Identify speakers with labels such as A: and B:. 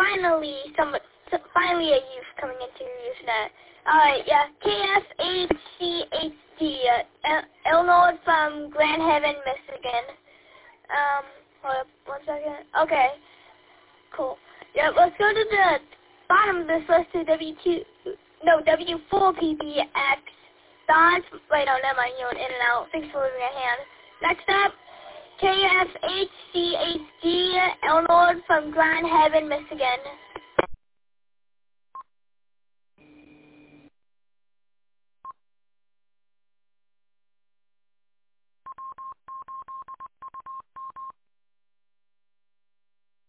A: finally finally a youth coming into your Usenet. Alright, yeah, KFHCHD, Eleanor from Grand Haven, Michigan. Hold up 1 second. Okay, cool. Yeah, let's go to the bottom of this list to W4PPX. Don, wait, no, never mind, you went in and out. Thanks for leaving a hand. Next up, KFHCHD, Eleanor from Grand Haven, Michigan.